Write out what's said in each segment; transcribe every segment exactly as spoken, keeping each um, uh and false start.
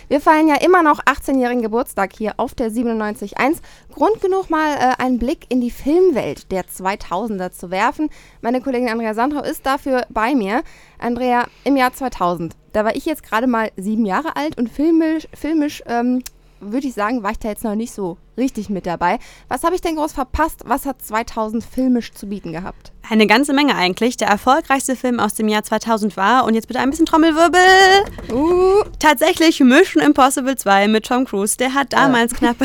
Wir feiern ja immer noch achtzehnjährigen Geburtstag hier auf der siebenundneunzig Komma eins. Grund genug, mal äh, einen Blick in die Filmwelt der zweitausender zu werfen. Meine Kollegin Andrea Sandro ist dafür bei mir. Andrea, im Jahr zweitausend, da war ich jetzt gerade mal sieben Jahre alt und filmisch, filmisch ähm, würde ich sagen, war ich da jetzt noch nicht so richtig mit dabei. Was habe ich denn groß verpasst? Was hat zweitausend filmisch zu bieten gehabt? Eine ganze Menge eigentlich. Der erfolgreichste Film aus dem Jahr zweitausend war, und jetzt bitte ein bisschen Trommelwirbel, Uh. tatsächlich Mission Impossible zwei mit Tom Cruise. Der hat damals äh. knappe,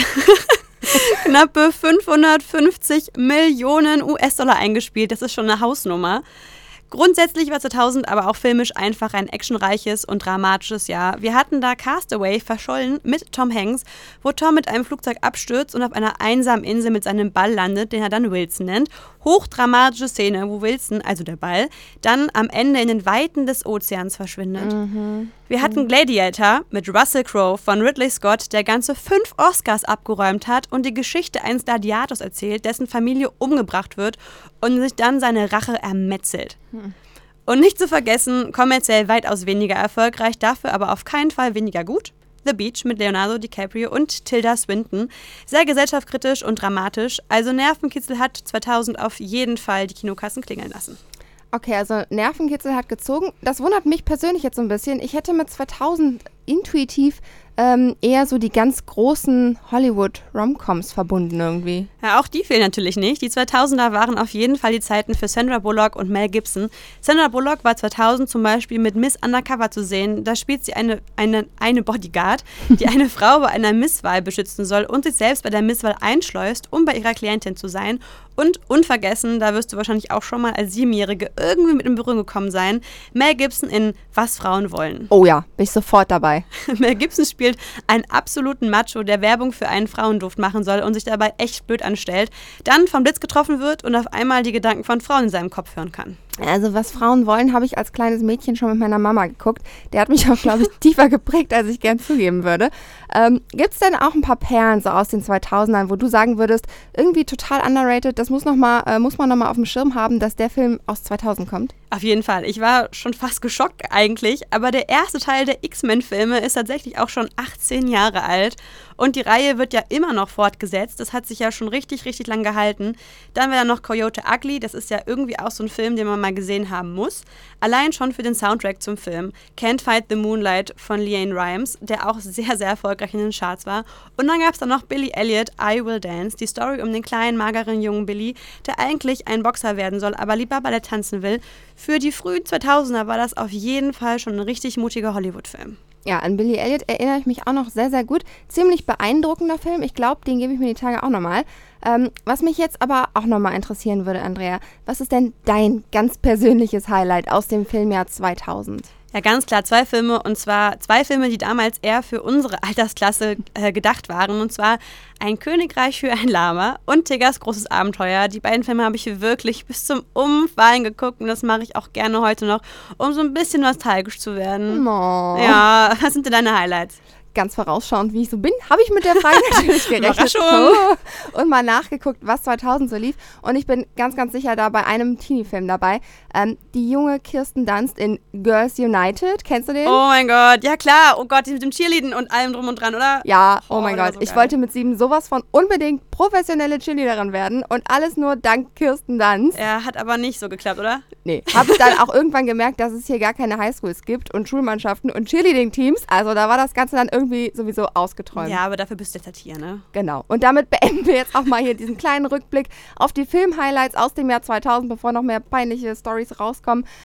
knappe fünfhundertfünfzig Millionen U S-Dollar eingespielt. Das ist schon eine Hausnummer. Grundsätzlich war zweitausend aber auch filmisch einfach ein actionreiches und dramatisches Jahr. Wir hatten da Castaway, verschollen mit Tom Hanks, wo Tom mit einem Flugzeug abstürzt und auf einer einsamen Insel mit seinem Ball landet, den er dann Wilson nennt. Hochdramatische Szene, wo Wilson, also der Ball, dann am Ende in den Weiten des Ozeans verschwindet. Mhm. Wir hatten Gladiator mit Russell Crowe von Ridley Scott, der ganze fünf Oscars abgeräumt hat und die Geschichte eines Gladiators erzählt, dessen Familie umgebracht wird und sich dann seine Rache ermetzelt. Hm. Und nicht zu vergessen, kommerziell weitaus weniger erfolgreich, dafür aber auf keinen Fall weniger gut. The Beach mit Leonardo DiCaprio und Tilda Swinton. Sehr gesellschaftskritisch und dramatisch. Also Nervenkitzel hat zweitausend auf jeden Fall die Kinokassen klingeln lassen. Okay, also Nervenkitzel hat gezogen. Das wundert mich persönlich jetzt so ein bisschen. Ich hätte mit zweitausend intuitiv ähm, eher so die ganz großen Hollywood-Romcoms verbunden irgendwie. Ja, auch die fehlen natürlich nicht. Die zweitausender waren auf jeden Fall die Zeiten für Sandra Bullock und Mel Gibson. Sandra Bullock war zweitausend zum Beispiel mit Miss Undercover zu sehen. Da spielt sie eine, eine, eine Bodyguard, die eine Frau bei einer Misswahl beschützen soll und sich selbst bei der Misswahl einschleust, um bei ihrer Klientin zu sein. Und unvergessen, da wirst du wahrscheinlich auch schon mal als Siebenjährige irgendwie mit in Berührung gekommen sein, Mel Gibson in Was Frauen wollen. Oh ja, bin ich sofort dabei. Mel Gibson spielt einen absoluten Macho, der Werbung für einen Frauenduft machen soll und sich dabei echt blöd anstellt, dann vom Blitz getroffen wird und auf einmal die Gedanken von Frauen in seinem Kopf hören kann. Also Was Frauen wollen, habe ich als kleines Mädchen schon mit meiner Mama geguckt. Der hat mich auch, glaube ich, tiefer geprägt, als ich gern zugeben würde. Ähm, Gibt es denn auch ein paar Perlen so aus den zweitausendern, wo du sagen würdest, irgendwie total underrated, das muss, noch mal, äh, muss man nochmal auf dem Schirm haben, dass der Film aus zweitausend kommt? Auf jeden Fall. Ich war schon fast geschockt eigentlich, aber der erste Teil der X-Men-Filme ist tatsächlich auch schon achtzehn Jahre alt und die Reihe wird ja immer noch fortgesetzt. Das hat sich ja schon richtig, richtig lang gehalten. Dann wäre da noch Coyote Ugly, das ist ja irgendwie auch so ein Film, den man mal gesehen haben muss. Allein schon für den Soundtrack zum Film. Can't Fight the Moonlight von LeAnn Rimes, der auch sehr, sehr erfolgreich in den Charts war. Und dann gab es da noch Billy Elliot, I Will Dance, die Story um den kleinen, mageren jungen Billy, der eigentlich ein Boxer werden soll, aber lieber Ballett tanzen will. Für die frühen zweitausender war das auf jeden Fall schon ein richtig mutiger Hollywood-Film. Ja, an Billy Elliot erinnere ich mich auch noch sehr, sehr gut. Ziemlich beeindruckender Film. Ich glaube, den gebe ich mir die Tage auch nochmal. Ähm, was mich jetzt aber auch nochmal interessieren würde, Andrea, was ist denn dein ganz persönliches Highlight aus dem Filmjahr zweitausend? Ja, ganz klar, zwei Filme, und zwar zwei Filme, die damals eher für unsere Altersklasse äh, gedacht waren, und zwar Ein Königreich für ein Lama und Tiggers großes Abenteuer. Die beiden Filme habe ich wirklich bis zum Umfallen geguckt und das mache ich auch gerne heute noch, um so ein bisschen nostalgisch zu werden. Oh. Ja, was sind denn deine Highlights? Ganz vorausschauend, wie ich so bin, habe ich mit der Frage natürlich gerechnet. Überraschung! Und mal nachgeguckt, was zweitausend so lief. Und ich bin ganz, ganz sicher da bei einem Teenie-Film dabei. Ähm, die junge Kirsten Dunst in Girls United. Kennst du den? Oh mein Gott, ja klar. Oh Gott, die mit dem Cheerleading und allem drum und dran, oder? Ja, oh, oh mein Gott. So ich geil. wollte mit sieben sowas von unbedingt professionelle Cheerleaderin werden. Und alles nur dank Kirsten Dunst. Er hat aber nicht so geklappt, oder? Nee. Habe ich dann auch irgendwann gemerkt, dass es hier gar keine Highschools gibt und Schulmannschaften und Cheerleading-Teams. Also da war das Ganze dann irgendwie sowieso ausgeträumt. Ja, aber dafür bist du jetzt hier, ne? Genau. Und damit beenden wir jetzt auch mal hier diesen kleinen Rückblick auf die Film-Highlights aus dem Jahr zweitausend, bevor noch mehr peinliche Storys rauskommen.